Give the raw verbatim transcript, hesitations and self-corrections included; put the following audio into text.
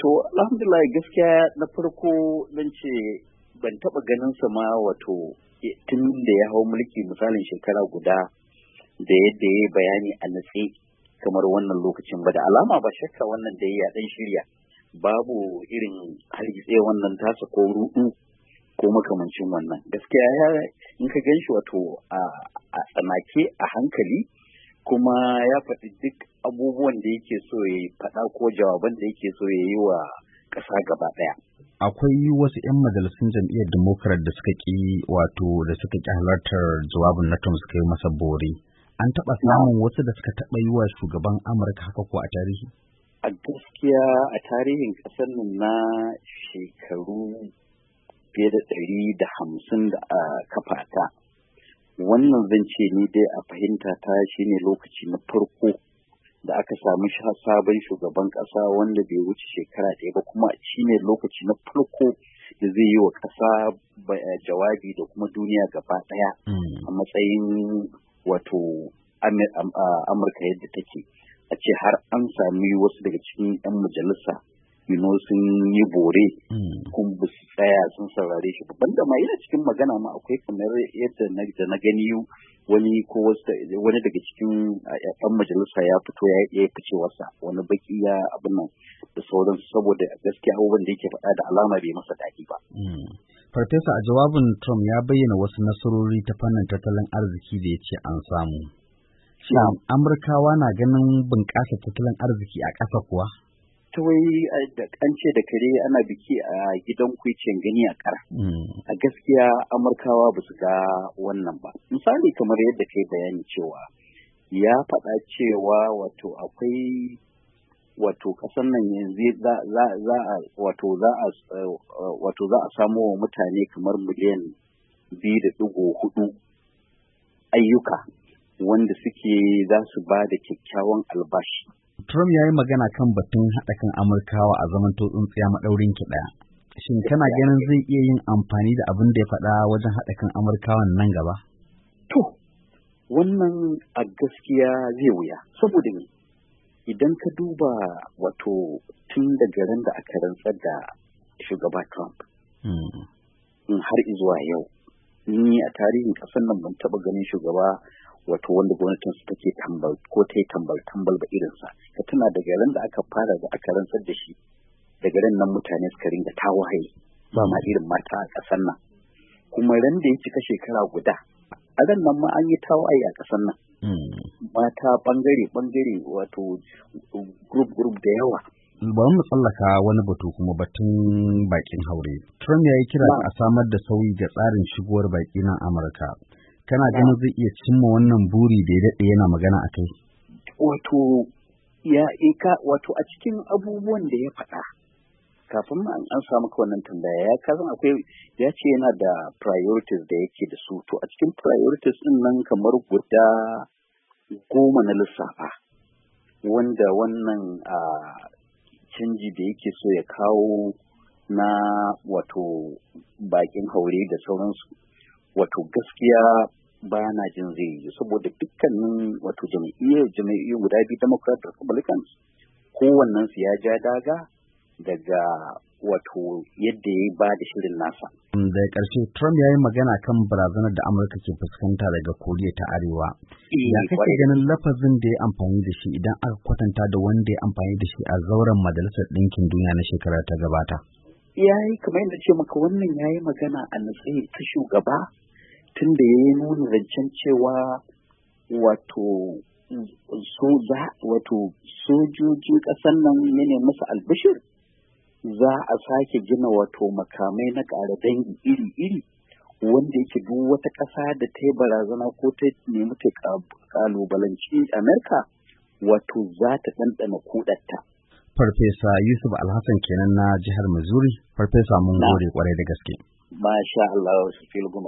To, alhamdulillah gaskiya na farko zan ce ban taɓa ganin sa ma wato tun da ya hau mulki misalin shekara guda da yadda ya bayani a natse kamar wannan lokacin ba, da alama ba shakka wannan da ya dan shirya babu irin hargitse wannan tasa ko rudu ko makamancin wannan. Gaskiya ya in ka ganshi wato a tsanake a hankali, kuma ya faɗi duk abubuwan da yake so ya faɗa ko jawaban da yake so ya yi wa ƙasa gaba ɗaya. Akwai wasu 'yan majalisun jam'iyyar Democrat da suka ƙi wato da suka ƙi halartar jawabin na Trump, suka yi masa bore. An taɓa samun wasu da suka taɓa yi wa shugaban Amurka haka ko a tarihi? A gaskiya a tarihin ƙasar nan na shekaru fiye da ɗari da hamsin da a kafa ta, wannan zan ce ni dai a fahimta ta shine lokaci na farko da aka samu sabon shugaban ƙasa wanda bai wuce shekara ɗaya ba, kuma shine lokaci na farko da zai yi wa ƙasa jawabi da kuma duniya gaba ɗaya a matsayin wato Amurka yadda take. A ce har an sami wasu daga cikin 'yan majalisa you know, sun yi bore kuma ba su tsaya sun saurare shi. Banda ma yana cikin magana ma akwai kamar yadda da na gani wani ko wani daga cikin yan majalisa ya fito ya yi ficewarsa, wani baki ya abin nan da sauransu, saboda gaskiya abubuwan da yake faɗa da alama bai masa daɗi ba. Farfesa, a jawabin Trump ya bayyana wasu nasarori ta fannin tattalin arziki da ya ce an samu. Shin Amurkawa na ganin bunƙasa tattalin arziki a ƙasa kuwa? Wai da an ce da kare ana biki a gidan kwicin gani a kara. A gaskiya Amurkawa ba su ga wannan ba. Misali kamar yadda kai bayani cewa ya faɗa cewa wato akwai wato ƙasar nan yanzu za a wato za a wato za a samo wa mutane kamar miliyan biyu da ɗigo hudu ayyuka wanda suke za su ba da kyakkyawan albashi. Trump ya yi magana kan batun haɗa kan Amurkawa a zaman tsintsiya maɗaurin ki ɗaya. Shin kana ganin zai iya yin amfani da abin da ya faɗa wajen haɗa kan Amurkawan nan gaba? To, wannan a gaskiya zai wuya. Saboda ne, idan ka duba wato tun daga ran da aka rantsar da shugaba Trump, in har izuwa yau, ni a tarihin ƙasar nan ban taɓa ganin shugaba wato wanda gwamnatin su take tambal ko ta yi tambal tambal ba irinsa. Ka tuna daga ran da aka fara da aka rantsar da shi, daga ran nan mutane suka ringa tawaye ba ma irin mata a ƙasar nan. Kuma ran da ya cika shekara guda, a ran nan ma an yi tawaye a ƙasar nan. Mata bangare bangare wato group group da yawa. Bari mu tsallaka wani batu kuma, batun bakin haure. Trump ya yi kira a samar da sauyi ga tsarin shigowar baki nan Amurka. Kana ganin zai iya cimma wannan buri da ya daɗe yana magana a kai? Wato, ya ika wato a cikin abubuwan da ya faɗa, kafin ma an samu ka wannan tambaya, ya kazan akwai ya ce yana da priorities da yake da su. To a cikin priorities ɗin nan kamar guda goma na lissafa, wanda wannan a canji da yake so ya kawo na wato bakin haure da sauransu. Wato gaskiya ba na jin zai yi, saboda dukkanin wato jami'iyyar jami'iyyar guda biyu, Democrat da Republicans, kowannen su ya ja daga daga wato yadda ya ba da shirin nasa. Da ƙarshe, Trump ya yi magana kan barazanar da Amurka ke fuskanta daga Koriya ta Arewa. Ya kake ganin lafazin da ya amfani da shi idan aka kwatanta da wanda ya amfani da shi a zauren Majalisar Ɗinkin Duniya na shekara ta gabata? Ya yi kamar yadda ce maka, wannan ya yi magana a natse ta shugaba, tun da ya yi nuna zancen cewa wato so za wato sojojin ƙasar nan ya ne masa albishir za a sake gina wato makamai na ƙara dangi iri-iri, wanda yake duk wata ƙasa da ta yi barazana ko ta nemi ta ƙalubalanci Amerika wato za ta ɗanɗana kuɗatta. Farfesa Yusuf Alhassan kenan na jihar Missouri. Farfesa mun gode kwarai da gaske. Masha Allah, su